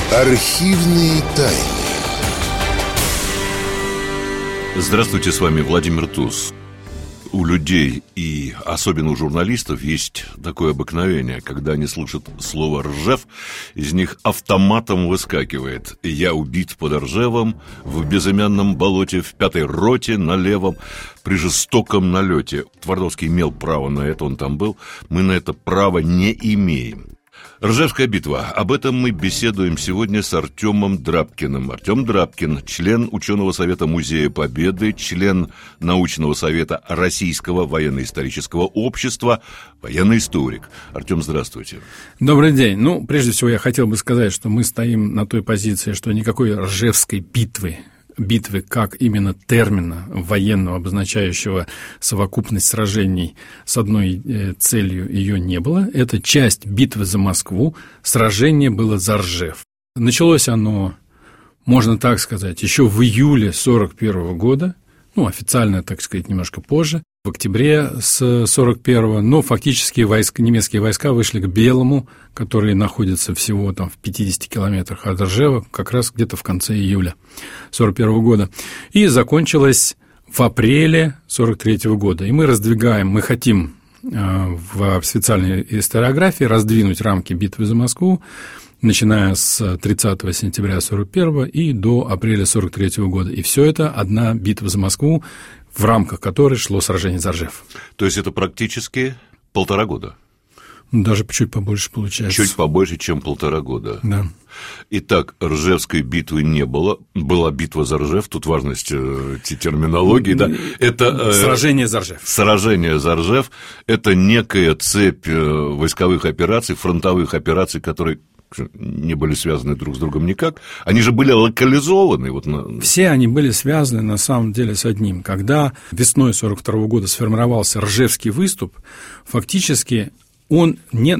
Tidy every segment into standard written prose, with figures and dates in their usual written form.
Архивные тайны. Здравствуйте, с вами Владимир Туз. У людей и особенно у журналистов есть такое обыкновение, когда они слышат слово «Ржев», из них автоматом выскакивает: «Я убит под Ржевом, в безымянном болоте, в 5-й роте на левом, при жестоком налете». Твардовский имел право на это, он там был. Мы на это право не имеем. Ржевская битва. Об этом мы беседуем сегодня с Артемом Драбкиным. Артем Драбкин, член ученого совета Музея Победы, член научного совета Российского военно-исторического общества, военный историк. Артем, здравствуйте. Добрый день. Прежде всего, я хотел бы сказать, что мы стоим на той позиции, что никакой Ржевской битвы как именно термина военного, обозначающего совокупность сражений с одной целью, ее не было. Это часть битвы за Москву, сражение было за Ржев. Началось оно, можно так сказать, еще в июле 1941 года, официально, так сказать, немножко позже, в октябре с 1941, но фактически немецкие войска вышли к Белому, который находится всего там в 50 километрах от Ржева, как раз где-то в конце июля 1941 года, и закончилось в апреле 1943 года. И мы хотим в специальной историографии раздвинуть рамки битвы за Москву, начиная с 30 сентября 1941 и до апреля 1943 года. И все это одна битва за Москву, в рамках которой шло сражение за Ржев. То есть это практически 1,5 года? Даже чуть побольше получается. Чуть побольше, чем 1,5 года. Да. Итак, Ржевской битвы не было. Была битва за Ржев, тут важность терминологии. Да. Это, сражение за Ржев. Сражение за Ржев – это некая цепь войсковых операций, фронтовых операций, которые не были связаны друг с другом никак. Они же были локализованы. Все они были связаны, на самом деле, с одним. Когда весной 1942 года сформировался Ржевский выступ, фактически в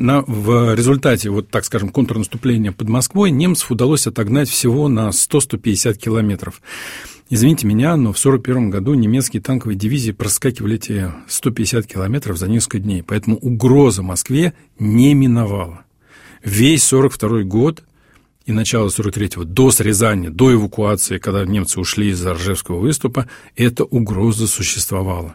результате, так скажем, контрнаступления под Москвой немцев удалось отогнать всего на 100-150 километров. Извините меня, но в 1941 году немецкие танковые дивизии проскакивали эти 150 километров за несколько дней, поэтому угроза Москве не миновала. Весь 1942 год и начало 1943 до срезания, до эвакуации, когда немцы ушли из-за Ржевского выступа, эта угроза существовала.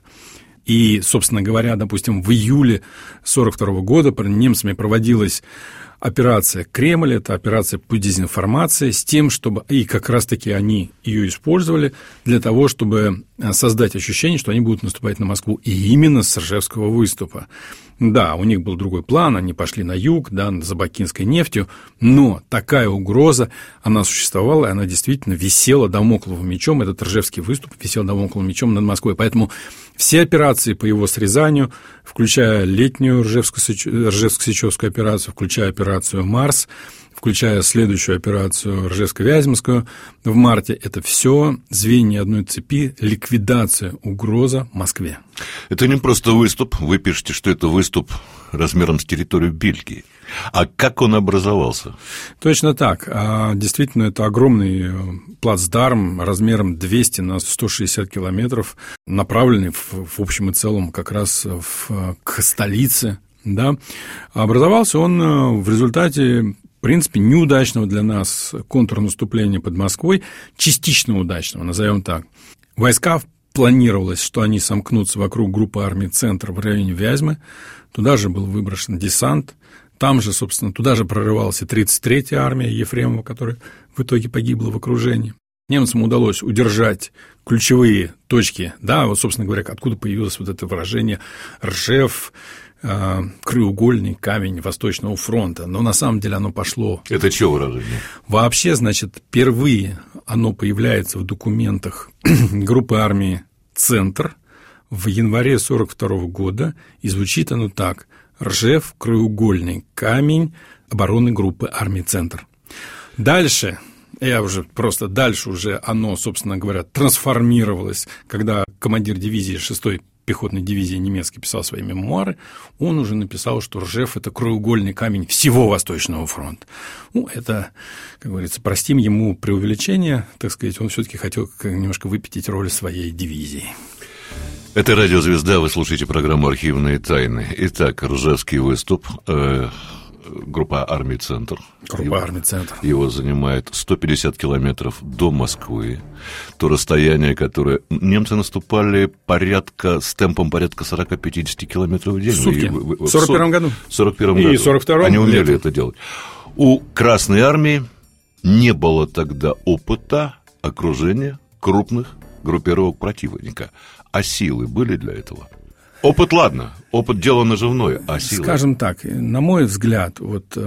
И, собственно говоря, допустим, в июле 1942 года немцами проводилась операция «Кремль», это операция по дезинформации, с тем, чтобы, и как раз-таки они ее использовали для того, чтобы создать ощущение, что они будут наступать на Москву, и именно с Ржевского выступа. Да, у них был другой план, они пошли на юг, за бакинской нефтью, но такая угроза, она существовала, и она действительно висела дамокловым мечом, этот Ржевский выступ висел дамокловым мечом над Москвой, поэтому все операции по его срезанию, включая летнюю Ржевско-Сечевскую операцию, включая операцию «Марс», включая следующую операцию Ржевско-Вяземскую в марте, это все звенья одной цепи, ликвидация угрозы Москве. Это не просто выступ, вы пишете, что это выступ размером с территорию Бельгии. А как он образовался? Точно так. Действительно, это огромный плацдарм размером 200 на 160 километров, направленный в общем и целом как раз к столице. Да. Образовался он в результате, в принципе, неудачного для нас контрнаступления под Москвой, частично удачного, назовем так. Войска планировалось, что они сомкнутся вокруг группы армий «Центр» в районе Вязьмы, туда же был выброшен десант, там же, собственно, туда же прорывалась и 33-я армия Ефремова, которая в итоге погибла в окружении. Немцам удалось удержать ключевые точки, собственно говоря, откуда появилось это выражение «Ржев», краеугольный камень Восточного фронта, но на самом деле оно пошло... Это чье выражение? Вообще, впервые оно появляется в документах группы армии «Центр» в январе 1942 года, и звучит оно так: «Ржев – краеугольный камень обороны группы армии «Центр». Дальше оно, собственно говоря, трансформировалось, когда командир дивизии 6-й пехотной дивизии немецкой писал свои мемуары, он уже написал, что Ржев – это краеугольный камень всего Восточного фронта. Это, как говорится, простим ему преувеличение, так сказать, он все-таки хотел немножко выпятить роль своей дивизии. Это «Радио Звезда», вы слушаете программу «Архивные тайны». Итак, Ржевский выступ. группа армий «Центр». «Центр». Его занимает 150 километров до Москвы. То расстояние, которое... Немцы наступали с темпом порядка 40-50 километров в день. В сутки. В 41 году. В 41 году. И в 42-м. Они умели это делать. У Красной армии не было тогда опыта окружения крупных группировок противника. А силы были для этого? Опыт, ладно, опыт дело наживное, а силы? Скажем так, на мой взгляд,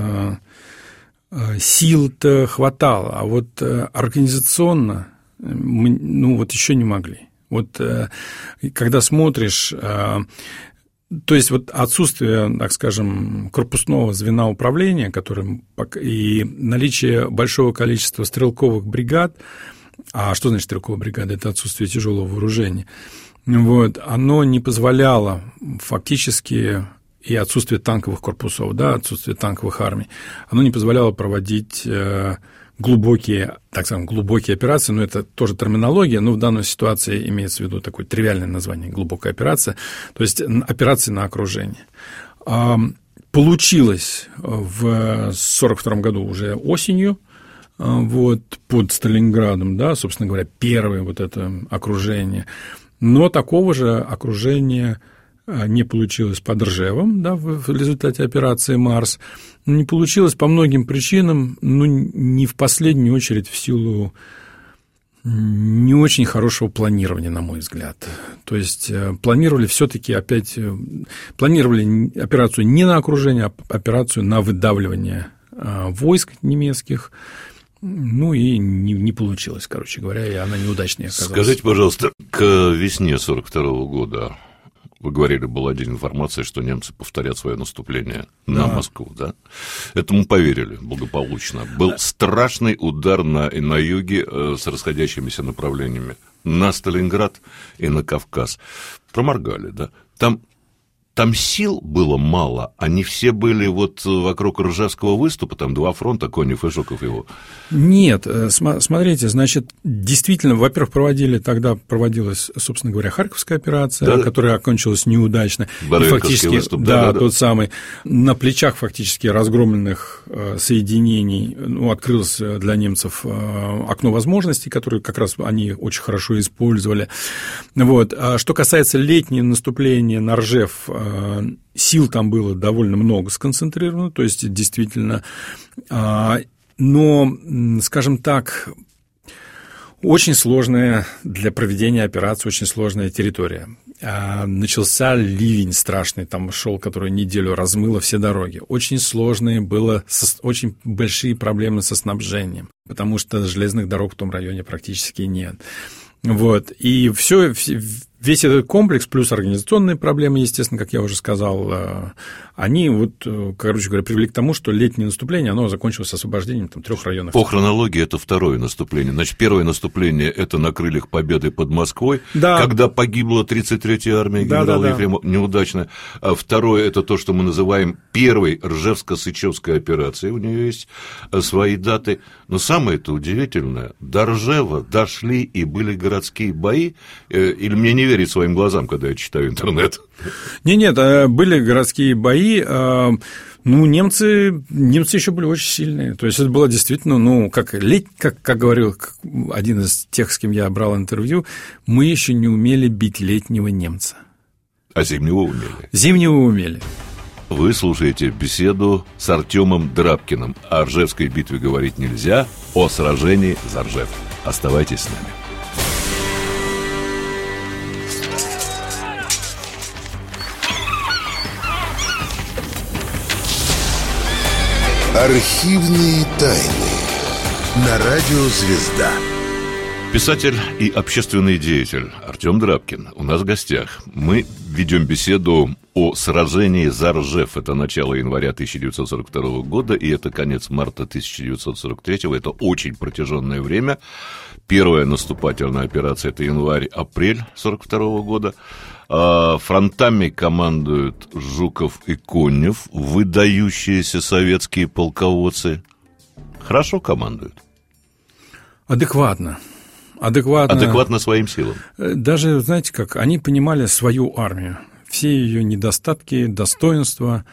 сил-то хватало, а организационно мы, еще не могли. Когда смотришь... То есть отсутствие, так скажем, корпусного звена управления, и наличие большого количества стрелковых бригад, а что значит стрелковая бригада? Это отсутствие тяжелого вооружения. Оно не позволяло фактически, и отсутствие танковых корпусов, отсутствие танковых армий, оно не позволяло проводить глубокие операции, но это тоже терминология, но в данной ситуации имеется в виду такое тривиальное название «глубокая операция», то есть операции на окружение. Получилось в 1942 году уже осенью, под Сталинградом, собственно говоря, первое это окружение, но такого же окружения не получилось под Ржевом, в результате операции «Марс». Не получилось по многим причинам, не в последнюю очередь в силу не очень хорошего планирования, на мой взгляд. То есть планировали все-таки операцию не на окружение, а операцию на выдавливание войск немецких. И не получилось, короче говоря, и она неудачнее оказалась. Скажите, пожалуйста, к весне 1942 года, вы говорили, была информация, что немцы повторят свое наступление на Москву, да? Этому поверили благополучно. Был страшный удар на юге с расходящимися направлениями на Сталинград и на Кавказ. Проморгали, да? Там сил было мало, они все были вокруг Ржевского выступа, там два фронта, Конев и Жуков его. Нет, смотрите, значит, действительно, во-первых, проводилась, собственно говоря, Харьковская операция, которая окончилась неудачно. Барвинковский выступ, тот самый. На плечах фактически разгромленных соединений открылось для немцев окно возможностей, которые как раз они очень хорошо использовали. А что касается летнего наступления на Ржев, сил там было довольно много сконцентрировано, то есть действительно, но, скажем так, очень сложная для проведения операции, очень сложная территория. Начался ливень страшный, там шел, который неделю размыло все дороги. Очень сложные было, очень большие проблемы со снабжением, потому что железных дорог в том районе практически нет. И весь этот комплекс, плюс организационные проблемы, естественно, как я уже сказал, они, короче говоря, привели к тому, что летнее наступление, оно закончилось освобождением 3 районов. По хронологии это второе наступление. Значит, первое наступление – это на крыльях победы под Москвой, когда погибла 33-я армия генерала Ефремова, неудачно. А второе – это то, что мы называем первой Ржевско-Сычевской операцией, у нее есть свои даты. Но самое-то удивительное, до Ржева дошли и были городские бои, или мне не верить своим глазам, когда я читаю интернет? Нет, были городские бои. Немцы еще были очень сильные. То есть это было действительно, как говорил один из тех, с кем я брал интервью, мы еще не умели бить летнего немца. А зимнего умели? Зимнего умели. Вы слушаете беседу с Артемом Драбкиным. О Ржевской битве говорить нельзя, о сражении за Ржев. Оставайтесь с нами. Архивные тайны на радио «Звезда». Писатель и общественный деятель Артем Драбкин у нас в гостях. Мы ведем беседу о сражении за Ржев. Это начало января 1942 года, и это конец марта 1943. Это очень протяженное время. Первая наступательная операция – это январь-апрель 1942 года. Фронтами командуют Жуков и Конев, выдающиеся советские полководцы. Хорошо командуют? Адекватно своим силам. Даже, знаете как, они понимали свою армию, все ее недостатки, достоинства.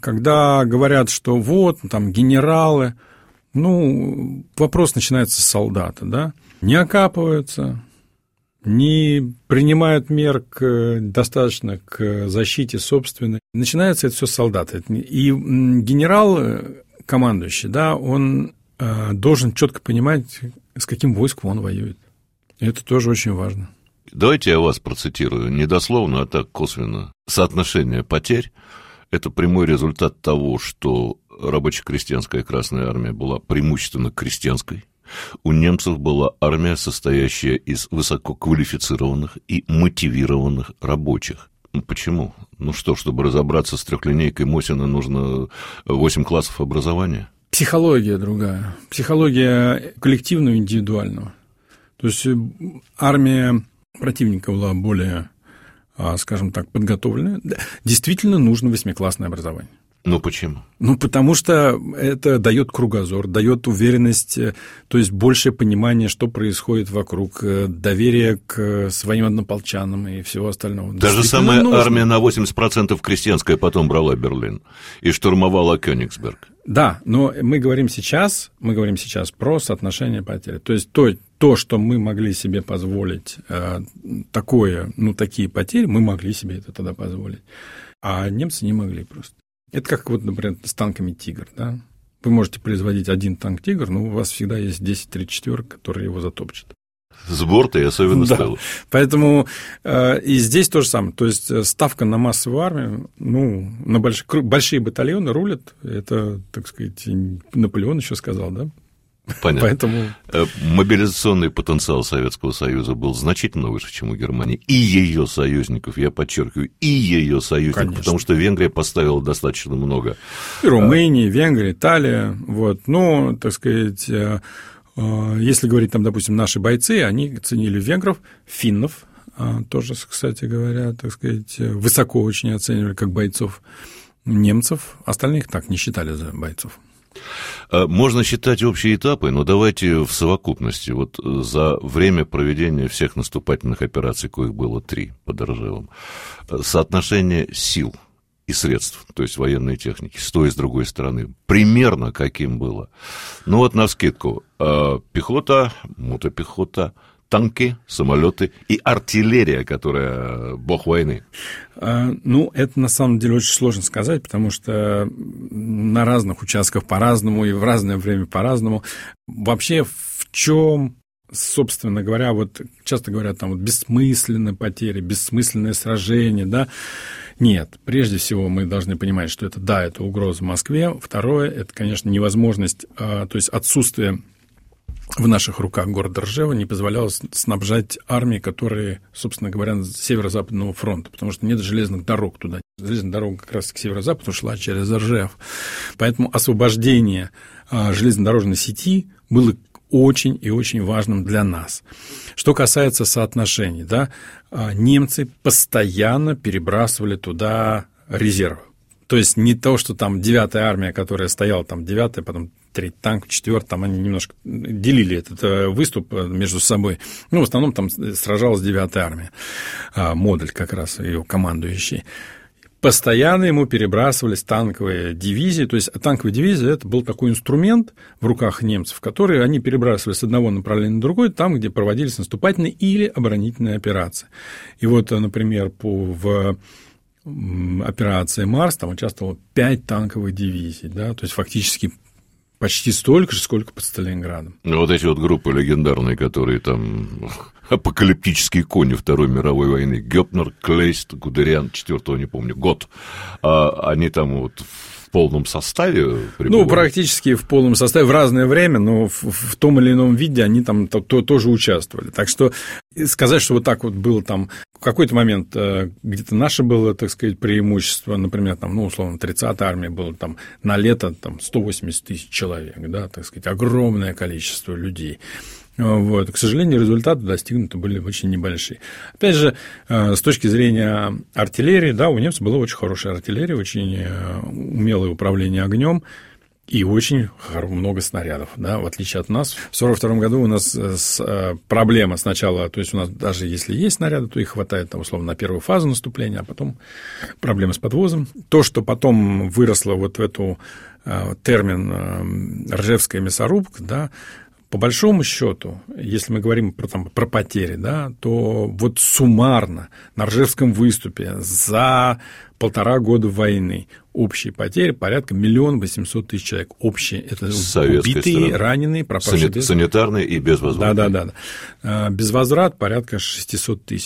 когда говорят, что вот, там, генералы, ну, вопрос начинается с солдата, да, не окапываются, не принимают мер достаточно к защите собственной. Начинается это все с солдата. И генерал, командующий, да, он должен четко понимать, с каким войском он воюет. И это тоже очень важно. Давайте я вас процитирую, не дословно, а так косвенно. Соотношение потерь – это прямой результат того, что рабоче-крестьянская Красная Армия была преимущественно крестьянской. У немцев была армия, состоящая из высококвалифицированных и мотивированных рабочих. Почему? Ну что, чтобы разобраться с трехлинейкой Мосина, нужно 8 классов образования? Психология другая. Психология коллективного и индивидуального. То есть армия противника была более, скажем так, подготовленная. Действительно нужно 8-классное образование. Ну, почему? Ну, потому что это дает кругозор, дает уверенность, то есть большее понимание, что происходит вокруг, доверие к своим однополчанам и всего остального. Даже самая армия на 80% крестьянская потом брала Берлин и штурмовала Кёнигсберг. Да, но мы говорим сейчас про соотношение потерь. То есть то, что мы могли себе позволить, такие потери, мы могли себе это тогда позволить, а немцы не могли просто. Это как, вот, например, с танками «Тигр», да? Вы можете производить один танк «Тигр», но у вас всегда есть 10-34, которые его затопчут. С борта и особенно с тыла. Поэтому и здесь то же самое. То есть ставка на массовую армию, ну, на большие батальоны рулят. Это, так сказать, Наполеон еще сказал, да? Понятно. Поэтому... Мобилизационный потенциал Советского Союза был значительно выше, чем у Германии. И ее союзников, я подчеркиваю, и ее союзников, конечно. Потому что Венгрия поставила достаточно много. И Румыния, Венгрия, Италия. Вот. Но, так сказать, если говорить, там, допустим, наши бойцы, они ценили венгров, финнов, тоже, кстати говоря, так сказать, высоко очень оценивали как бойцов, немцев. Остальных так не считали за бойцов. Можно считать общие этапы, но давайте в совокупности. Вот за время проведения всех наступательных операций, коих было 3 под Ржевом, соотношение сил и средств, то есть военной техники, с той и с другой стороны, примерно каким было? Ну вот навскидку, пехота, мотопехота, танки, самолеты и артиллерия, которая бог войны. Ну, это на самом деле очень сложно сказать, потому что на разных участках по-разному и в разное время по-разному. Вообще, в чем, собственно говоря, вот часто говорят, там вот бессмысленные потери, бессмысленное сражение, да? Нет, прежде всего мы должны понимать, что это, да, это угроза Москве. Второе, это, конечно, невозможность, то есть отсутствие в наших руках города Ржева не позволяло снабжать армии, которые, собственно говоря, с северо-западного фронта, потому что нет железных дорог туда. Железная дорога как раз к северо-западу шла через Ржев. Поэтому освобождение железнодорожной сети было очень и очень важным для нас. Что касается соотношений, да, немцы постоянно перебрасывали туда резервы. То есть не то, что там 9-я армия, которая стояла, там 9-я, потом 3-й танк, 4-й, там они немножко делили этот выступ между собой. Ну, в основном там сражалась 9-я армия, Модуль как раз, ее командующий. Постоянно ему перебрасывались танковые дивизии. То есть танковые дивизии – это был такой инструмент в руках немцев, который они перебрасывали с одного направления на другое, там, где проводились наступательные или оборонительные операции. И вот, например, в операции «Марс» там участвовало 5 танковых дивизий, да, то есть фактически почти столько же, сколько под Сталинградом. Вот эти вот группы легендарные, которые там апокалиптические кони Второй мировой войны, Гёпнер, Клейст, Гудериан, 4-го не помню, год, они там вот в полном составе пребывали? Ну, практически в полном составе, в разное время, но в том или ином виде они там тоже участвовали. Так что сказать, что вот так вот было там в какой-то момент где-то наше было, так сказать, преимущество, например, там, ну, условно, 30-я армия была там на лето там 180 тысяч человек, да, так сказать, огромное количество людей. Вот. К сожалению, результаты достигнуты были очень небольшие. Опять же, с точки зрения артиллерии, да, у немцев была очень хорошая артиллерия, очень умелое управление огнем. и очень много снарядов, да, в отличие от нас. В 1942 году у нас проблема сначала, то есть у нас даже если есть снаряды, то их хватает, там, условно, на первую фазу наступления, а потом проблемы с подвозом. То, что потом выросло вот в эту термин «ржевская мясорубка», да, по большому счету, если мы говорим про потери, да, то вот суммарно на Ржевском выступе за 1,5 года войны общие потери порядка 1 800 000 человек. Общие. Это убитые, раненые, пропавшие без... Санитарные и безвозвратные. Да. Безвозврат порядка 600 000.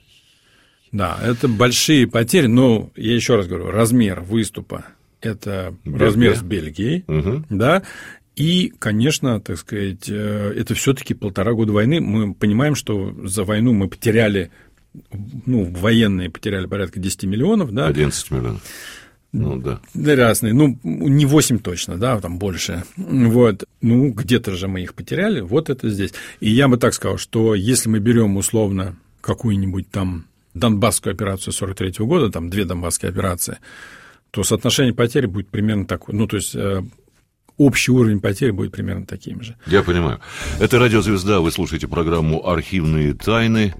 Да, это большие потери, но я еще раз говорю, размер выступа – это размер с Бельгией, да. И, конечно, так сказать, это все-таки 1,5 года войны. Мы понимаем, что за войну мы потеряли, военные потеряли порядка 10 миллионов, да. 11 миллионов. Да. Разные, не 8 точно, да, там больше. Вот, где-то же мы их потеряли, вот это здесь. И я бы так сказал, что если мы берем условно какую-нибудь там Донбасскую операцию 1943 года, там 2 Донбасские операции, то соотношение потерь будет примерно такое, то есть общий уровень потерь будет примерно таким же. Я понимаю. Это «Радио Звезда», вы слушаете программу «Архивные тайны».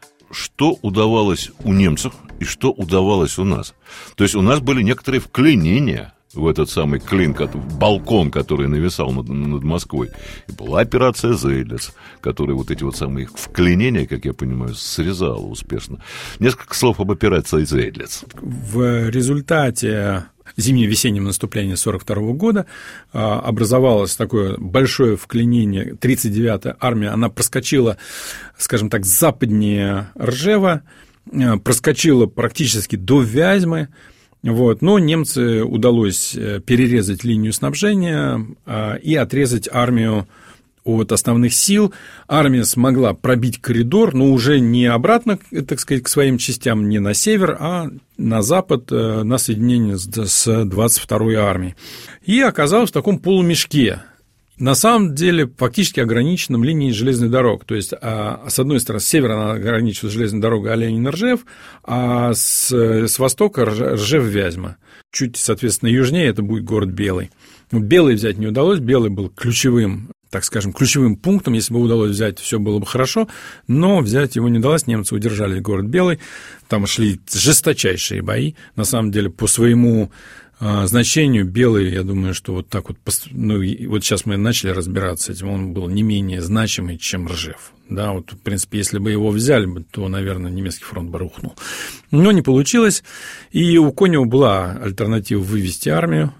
Что удавалось у немцев и что удавалось у нас? То есть у нас были некоторые вклинения в этот самый клин, балкон, который нависал над Москвой. И была операция «Зейдлиц», которая вот эти вот самые вклинения, как я понимаю, срезала успешно. Несколько слов об операции «Зейдлиц». В результате зимне-весеннем наступлении 1942 года образовалось такое большое вклинение. 39-я армия, она проскочила, скажем так, западнее Ржева, проскочила практически до Вязьмы, но немцы удалось перерезать линию снабжения и отрезать армию от основных сил. Армия смогла пробить коридор, но уже не обратно, так сказать, к своим частям, не на север, а на запад, на соединение с 22-й армией. И оказалась в таком полумешке. На самом деле, фактически ограниченном линией железных дорог. То есть, с одной стороны, с севера она ограничивалась железной дорогой Оленин-Ржев, а с востока Ржев-Вязьма. Чуть, соответственно, южнее это будет город Белый. Белый взять не удалось, Белый был ключевым, так скажем, ключевым пунктом. Если бы удалось взять, все было бы хорошо, но взять его не удалось. Немцы удержали город Белый, там шли жесточайшие бои. На самом деле, по своему значению Белый, я думаю, что вот так вот, вот сейчас мы начали разбираться с этим, он был не менее значимый, чем Ржев. Да, вот, в принципе, если бы его взяли, то, наверное, немецкий фронт бы рухнул. Но не получилось, и у Конева была альтернатива вывести армию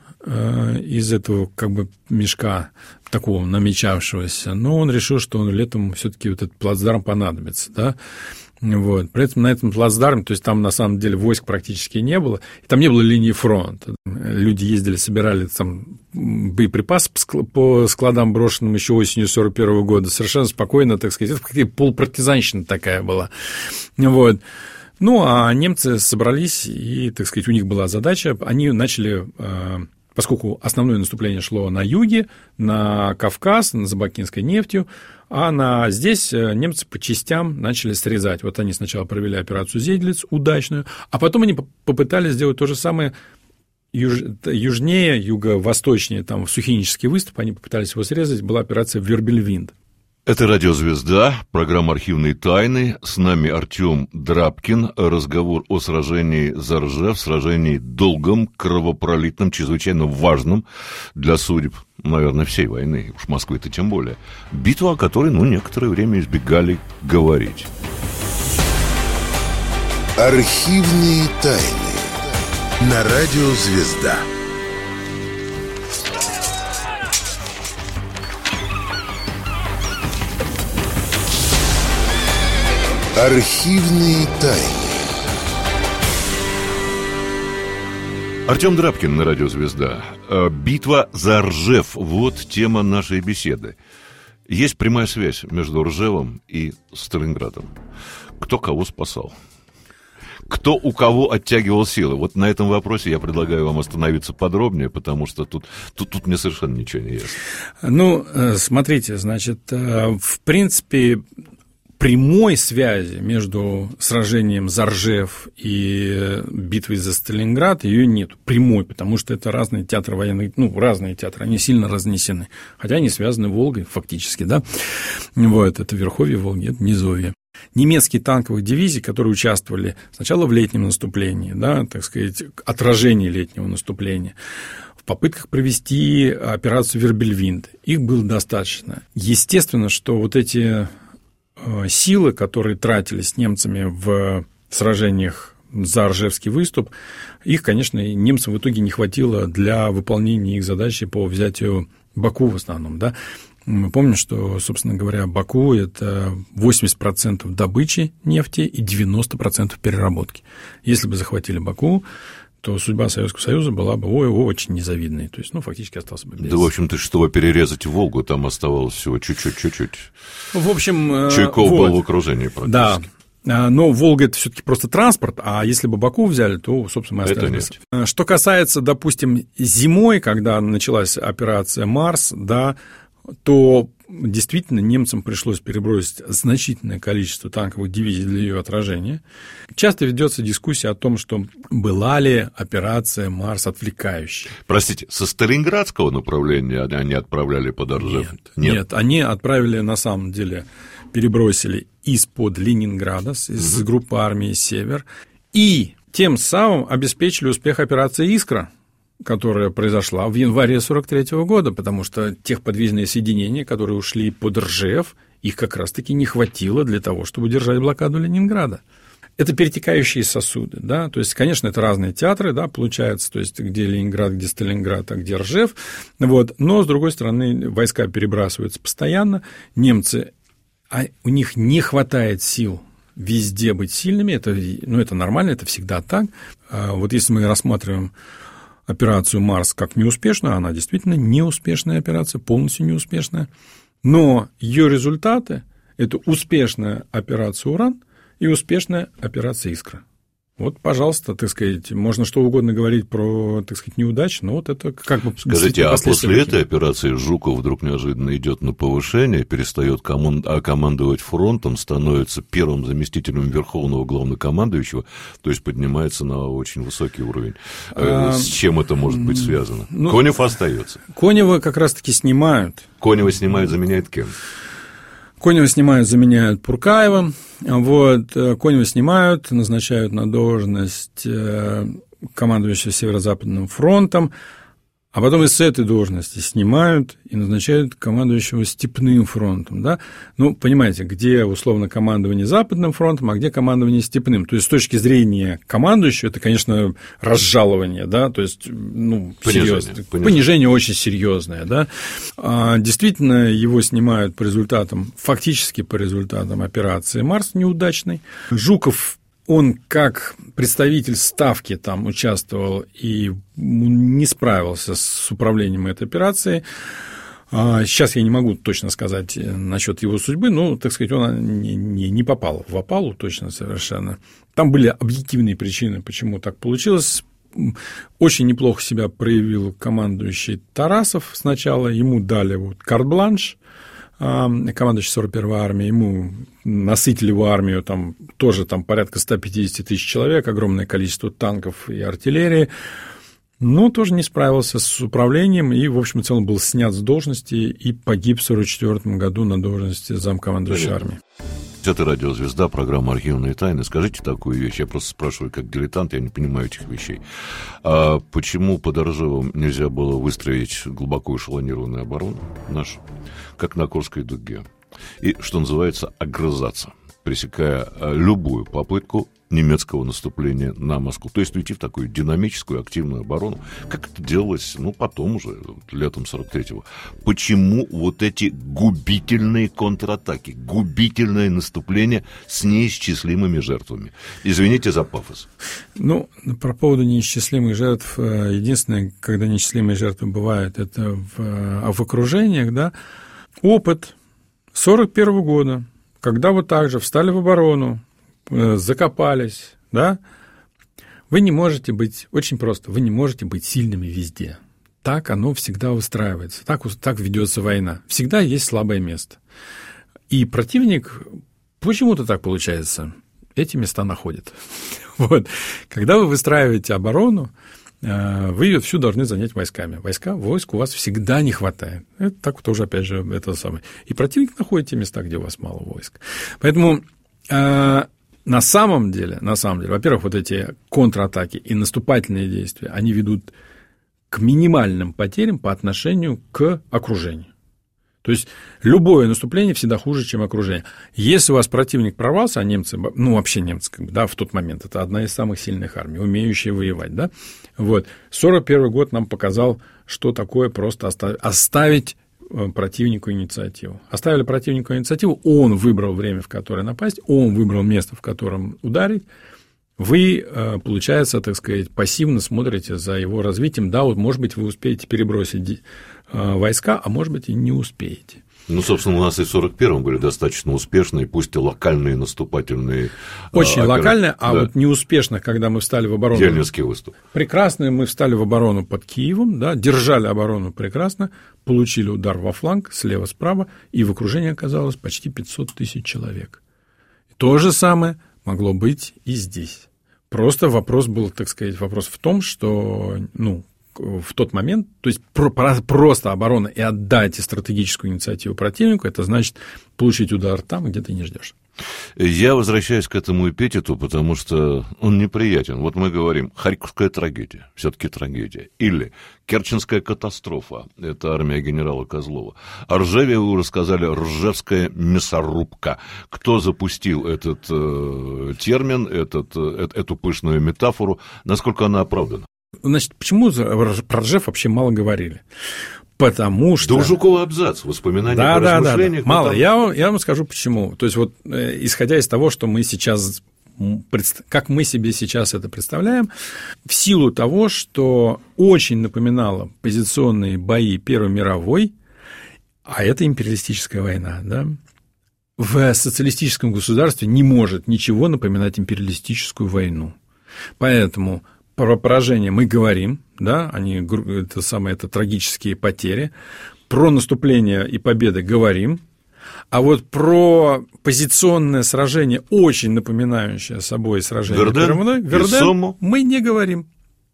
из этого как бы мешка такого намечавшегося, но он решил, что летом все-таки вот этот плацдарм понадобится, да. Вот. При этом на этом плацдарме, то есть там на самом деле войск практически не было, и там не было линии фронта. Люди ездили, собирали там боеприпасы по складам, брошенным еще осенью 1941 года, совершенно спокойно, так сказать, это какая-то полупартизанщина такая была. Вот. А немцы собрались, и, так сказать, у них была задача, они начали, поскольку основное наступление шло на юге, на Кавказ, на Забакинской нефтью, а здесь немцы по частям начали срезать. Вот они сначала провели операцию «Зейдлиц» удачную, а потом они попытались сделать то же самое южнее, юго-восточнее, там Сухинический выступ, они попытались его срезать, была операция «Вербельвинд». Это «Радио Звезда», программа «Архивные тайны». С нами Артем Драбкин. Разговор о сражении за Ржев, сражении долгом, кровопролитном, чрезвычайно важном для судеб, наверное, всей войны, уж Москвы-то тем более. Битва, о которой, некоторое время избегали говорить. «Архивные тайны» на «Радио Звезда». Архивные тайны. Артем Драбкин на «Радио Звезда». Битва за Ржев – вот тема нашей беседы. Есть прямая связь между Ржевом и Сталинградом. Кто кого спасал? Кто у кого оттягивал силы? Вот на этом вопросе я предлагаю вам остановиться подробнее, потому что тут мне совершенно ничего не ясно. Смотрите, значит, в принципе, прямой связи между сражением за Ржев и битвой за Сталинград ее нет. Прямой, потому что это разные театры военных, разные театры, они сильно разнесены. Хотя они связаны Волгой фактически, да. Вот, это верховье Волги, это низовье. Немецкие танковые дивизии, которые участвовали сначала в летнем наступлении, да, так сказать, отражении летнего наступления, в попытках провести операцию Вербельвинд, их было достаточно. Естественно, что вот эти силы, которые тратились немцами в сражениях за Ржевский выступ, их, конечно, немцам в итоге не хватило для выполнения их задачи по взятию Баку в основном, да. Мы помним, что, собственно говоря, Баку – это 80% добычи нефти и 90% переработки. Если бы захватили Баку, то судьба Советского Союза была бы очень незавидной. То есть, фактически остался бы без... Да, в общем-то, чтобы перерезать Волгу, там оставалось всего чуть-чуть. В общем... Чуйков был в окружении практически. Да. Но Волга – это все-таки просто транспорт, а если бы Баку взяли, то, собственно, мы остались бы. Что касается, допустим, зимой, когда началась операция «Марс», да, то действительно немцам пришлось перебросить значительное количество танковых дивизий для ее отражения. Часто ведется дискуссия о том, что была ли операция «Марс» отвлекающей. Простите, со Сталинградского направления они отправляли под Ржев? Нет, они отправили, на самом деле, перебросили из-под Ленинграда, из группы армии «Север», и тем самым обеспечили успех операции «Искра», которая произошла в январе 1943 года, потому что техподвижные соединения, которые ушли под Ржев, их как раз-таки не хватило для того, чтобы держать блокаду Ленинграда. Это перетекающие сосуды, да, то есть, конечно, это разные театры, да, получается, то есть, где Ленинград, где Сталинград, а где Ржев, вот, но, с другой стороны, войска перебрасываются постоянно, немцы, у них не хватает сил везде быть сильными, это нормально, это всегда так. Вот если мы рассматриваем операцию «Марс» как неуспешную, она действительно неуспешная операция, полностью неуспешная, но ее результаты – это успешная операция «Уран» и успешная операция «Искра». Вот, пожалуйста, так сказать, можно что угодно говорить про, так сказать, неудачи, но вот это как бы... Скажите, а после этой операции Жуков вдруг неожиданно идет на повышение, перестает командовать фронтом, становится первым заместителем верховного главнокомандующего, то есть поднимается на очень высокий уровень. С чем это может быть связано? Конев остается. Конева как раз-таки снимают. Конева снимают, заменяет кем? Конева снимают, заменяют Пуркаева. Вот, Конева снимают, назначают на должность командующего Северо-Западным фронтом, а потом из этой должности снимают и назначают командующего Степным фронтом. Да? Понимаете, где условно командование Западным фронтом, а где командование Степным. То есть, с точки зрения командующего, это, конечно, разжалование, да, то есть, серьезное. Понижение очень серьезное. Да? Действительно, его снимают фактически по результатам операции «Марс» неудачной. Жуков, он как представитель Ставки там участвовал и не справился с управлением этой операцией. Сейчас я не могу точно сказать насчет его судьбы, но, так сказать, он не попал в опалу точно совершенно. Там были объективные причины, почему так получилось. Очень неплохо себя проявил командующий Тарасов сначала, ему дали карт-бланш, командующий 41-й армией, ему насытили его армию, тоже порядка 150 тысяч человек, огромное количество танков и артиллерии, но тоже не справился с управлением и, в общем и целом, был снят с должности и погиб в 1944 году на должности замкомандующей армии. Это «Радиозвезда», программа «Архивные тайны». Скажите такую вещь, я просто спрашиваю как дилетант, я не понимаю этих вещей. А почему под Ржевом нельзя было выстроить глубоко эшелонированную оборону нашу, как на Курской дуге, и, что называется, огрызаться, пресекая любую попытку немецкого наступления на Москву, то есть уйти в такую динамическую, активную оборону, как это делалось, потом уже, летом 43-го. Почему вот эти губительные контратаки, губительное наступление с неисчислимыми жертвами? Извините за пафос. По поводу неисчислимых жертв, единственное, когда неисчислимые жертвы бывают, это в окружениях, да, опыт 41-го года, когда вот так же встали в оборону, закопались, да, вы не можете быть, очень просто, вы не можете быть сильными везде. Так оно всегда устраивается, так ведется война. Всегда есть слабое место. И противник Почему-то так получается. Эти места находят. Вот. Когда вы выстраиваете оборону, вы ее всю должны занять войсками. Войск у вас всегда не хватает. Это так вот тоже, опять же, это самое. И противник находит те места, где у вас мало войск. Поэтому на самом деле, во-первых, вот эти контратаки и наступательные действия, они ведут к минимальным потерям по отношению к окружению. То есть любое наступление всегда хуже, чем окружение. Если у вас противник прорвался, а немцы, вообще немцы, в тот момент, это одна из самых сильных армий, умеющие воевать, да, вот, 1941 год нам показал, что такое просто оставить противнику инициативу. Оставили противнику инициативу, он выбрал время, в которое напасть, он выбрал место, в котором ударить. Вы, получается, так сказать, пассивно смотрите за его развитием. Да, вот, может быть, вы успеете перебросить войска, а может быть, и не успеете. Собственно, у нас и в 1941-м были достаточно успешные, пусть и локальные наступательные очень локальные, а вот неуспешных, когда мы встали в оборону. Ельнинский выступ. Прекрасно, мы встали в оборону под Киевом, да, держали оборону прекрасно, получили удар во фланг, слева-справа, и в окружении оказалось почти 500 тысяч человек. То же самое могло быть и здесь. Просто вопрос был, так сказать, в том, что, в тот момент, то есть просто оборона и отдайте стратегическую инициативу противнику, это значит получить удар там, где ты не ждешь. Я возвращаюсь к этому эпитету, потому что он неприятен. Вот мы говорим, Харьковская трагедия, все-таки трагедия, или Керченская катастрофа, это армия генерала Козлова. О Ржеве вы уже сказали, Ржевская мясорубка. Кто запустил этот термин, эту пышную метафору, насколько она оправдана? Значит, почему про Ржев вообще мало говорили? Потому что... Да у Жукова абзац, воспоминания о размышлениях. Да. Мало. Там... Я вам скажу, почему. То есть, вот, исходя из того, что мы сейчас... Как мы себе сейчас это представляем, в силу того, что очень напоминало позиционные бои Первой мировой, а это империалистическая война, да, в социалистическом государстве не может ничего напоминать империалистическую войну. Поэтому... Про поражение мы говорим, да, это трагические потери, про наступление и победы говорим, а вот про позиционное сражение, очень напоминающее собой сражение Верден, мы не говорим,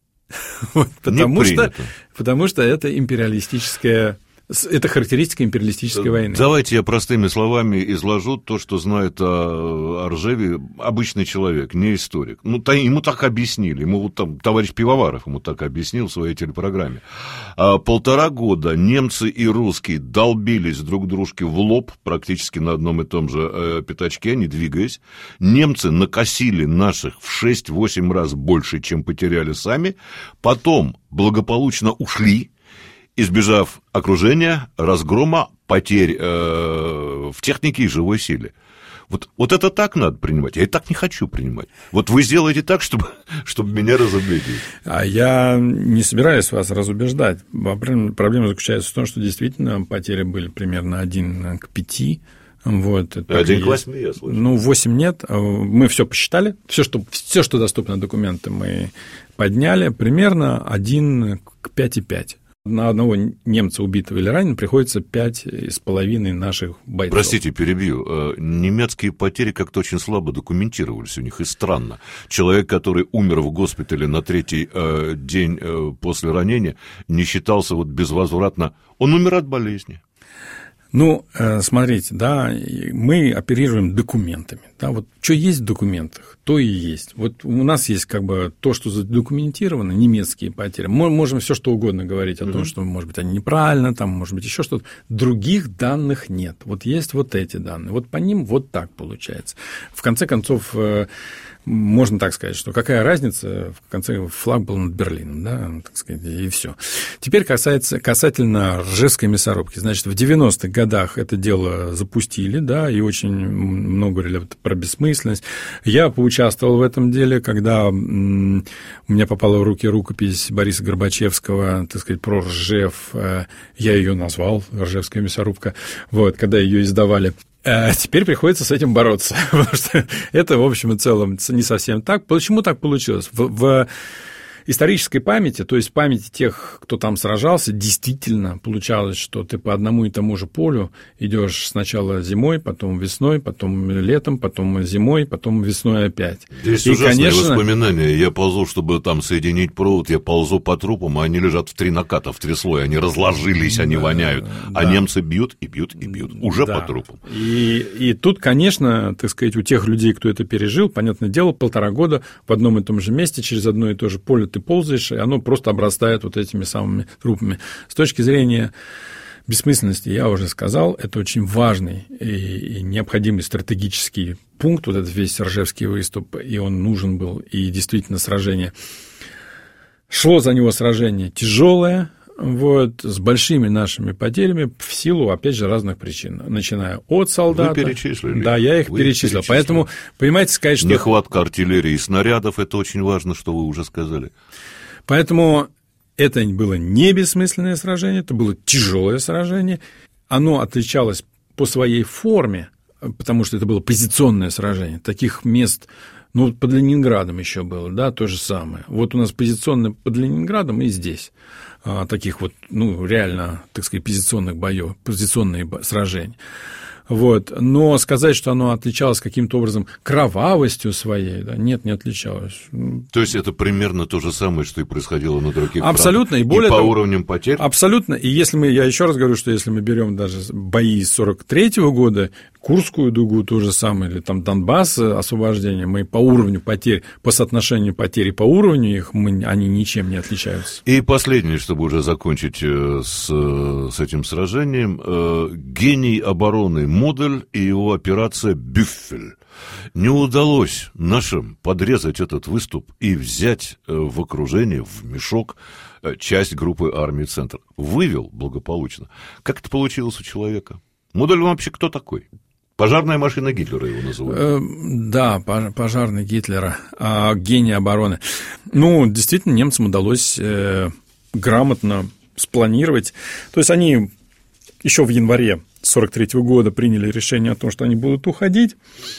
потому что это империалистическая. Это характеристика империалистической войны. Давайте я простыми словами изложу то, что знает о Ржеве обычный человек, не историк. Ему так объяснили, товарищ Пивоваров ему так объяснил в своей телепрограмме. 1,5 года немцы и русские долбились друг дружке в лоб, практически на одном и том же пятачке, не двигаясь. Немцы накосили наших в 6-8 раз больше, чем потеряли сами. Потом благополучно ушли, избежав окружения, разгрома, потерь в технике и живой силе. Вот это так надо принимать, я и так не хочу принимать. Вот вы сделаете так, чтобы меня разубедить. А я не собираюсь вас разубеждать. Проблема заключается в том, что действительно потери были примерно 1 к 5. Вот, 1 к 8, я слышал. 8 нет. Мы все посчитали. Все, что доступно документы, мы подняли. Примерно 1 к 5,5. На одного немца, убитого или раненого, приходится 5,5 наших бойцов. Простите, перебью. Немецкие потери как-то очень слабо документировались у них, и странно. Человек, который умер в госпитале на 3-й день после ранения, не считался безвозвратно. Он умер от болезни. Смотрите, да, мы оперируем документами. Да, вот что есть в документах, то и есть. Вот у нас есть то, что задокументировано, немецкие потери. Мы можем все что угодно говорить о том, что, может быть, они неправильно, там, может быть, еще что-то. Других данных нет. Вот есть вот эти данные. Вот по ним вот так получается. В конце концов, можно так сказать, что какая разница, в конце флаг был над Берлином, да, так сказать, и все. Теперь касательно Ржевской мясорубки. Значит, в 90-х годах это дело запустили, да, и очень много говорили про бессмысленность. Я поучаствовал в этом деле, когда у меня попала в руки рукопись Бориса Горбачевского, так сказать, про Ржев. Я ее назвал «Ржевская мясорубка», вот, когда ее издавали. Теперь приходится с этим бороться, потому что это, в общем и целом, не совсем так. Почему так получилось? исторической памяти, то есть памяти тех, кто там сражался, действительно получалось, что ты по одному и тому же полю идешь сначала зимой, потом весной, потом летом, потом зимой, потом весной опять. Здесь ужасные воспоминания. Я ползу, чтобы там соединить провод, я ползу по трупам, а они лежат в 3 наката, в 3 слоя, они разложились, они воняют, а немцы бьют и бьют и бьют, уже по трупам. И тут, конечно, так сказать, у тех людей, кто это пережил, понятное дело, 1,5 года в одном и том же месте, через одно и то же поле ты ползаешь, и оно просто обрастает вот этими самыми трупами. С точки зрения бессмысленности, я уже сказал, это очень важный и необходимый стратегический пункт, вот этот весь Ржевский выступ, и он нужен был, и действительно сражение. Шло за него сражение тяжелое, вот, с большими нашими потерями в силу, опять же, разных причин, начиная от солдата. Вы перечислили. Да, я их перечислил. Поэтому, понимаете, сказать, что... Нехватка артиллерии и снарядов, это очень важно, что вы уже сказали. Поэтому это было не бессмысленное сражение, это было тяжелое сражение. Оно отличалось по своей форме, потому что это было позиционное сражение. Таких мест... Ну, под Ленинградом еще было, да, то же самое. Вот у нас позиционно под Ленинградом и здесь таких вот, ну, реально, так сказать, позиционных боев, позиционные сражения. Вот. Но сказать, что оно отличалось каким-то образом кровавостью своей, да, нет, не отличалось. То есть это примерно то же самое, что и происходило на других абсолютно, фронтах, и более по того, уровням потерь? Абсолютно, и если мы, я еще раз говорю, что если мы берем даже бои с 1943 года, Курскую дугу то же самое, или там Донбасс, освобождение, мы по уровню потерь, по соотношению потерь и по уровню их, они ничем не отличаются. И последнее, чтобы уже закончить с этим сражением, гений обороны Модель и его операция «Бюффель». Не удалось нашим подрезать этот выступ и взять в окружение, в мешок, часть группы армии «Центр». Вывел благополучно. Как это получилось у человека? Модель вообще кто такой? Пожарная машина Гитлера его называют. Да, пожарный Гитлера, гений обороны. Ну, действительно, немцам удалось грамотно спланировать. То есть они еще в январе 1943 года приняли решение о том, что они будут уходить.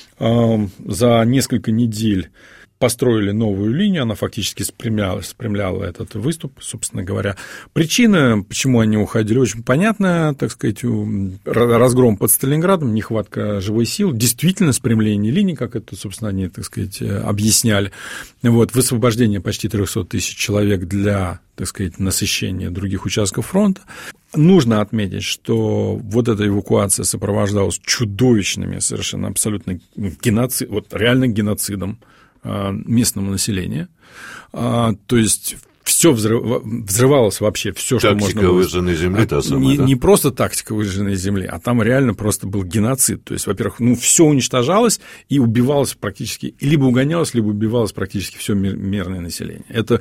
За несколько недель построили новую линию, она фактически спрямляла этот выступ, собственно говоря. Причина, почему они уходили, очень понятна, так сказать, разгром под Сталинградом, нехватка живой силы, действительно спрямление линий, как это, собственно, они, так сказать, объясняли. Вот, высвобождение почти 300 тысяч человек для, так сказать, насыщения других участков фронта. Нужно отметить, что вот эта эвакуация сопровождалась чудовищными, совершенно абсолютно вот реально геноцидом местного населения. То есть все взрывалось вообще, все, что можно было. Тактика выжженной земли, та самая, да? Не просто тактика выжженной земли, а там реально просто был геноцид. То есть, во-первых, все уничтожалось и убивалось практически, либо угонялось, либо убивалось практически все мирное население. Это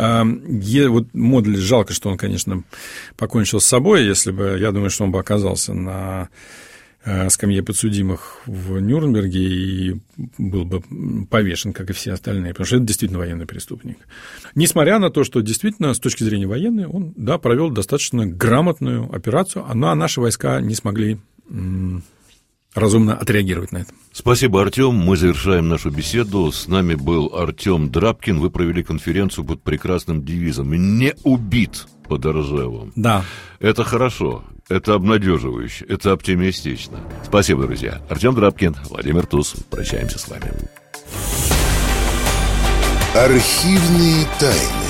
вот Модель, жалко, что он, конечно, покончил с собой, если бы, я думаю, что он бы оказался на скамье подсудимых в Нюрнберге и был бы повешен, как и все остальные, потому что это действительно военный преступник. Несмотря на то, что действительно с точки зрения военной он, да, провел достаточно грамотную операцию, но наши войска не смогли разумно отреагировать на это. Спасибо, Артём. Мы завершаем нашу беседу. С нами был Артём Драбкин. Вы провели конференцию под прекрасным девизом «Не убит под Ржевом». Да. Это хорошо, это обнадеживающе, это оптимистично. Спасибо, друзья. Артём Драбкин, Владимир Туз. Прощаемся с вами. Архивные тайны.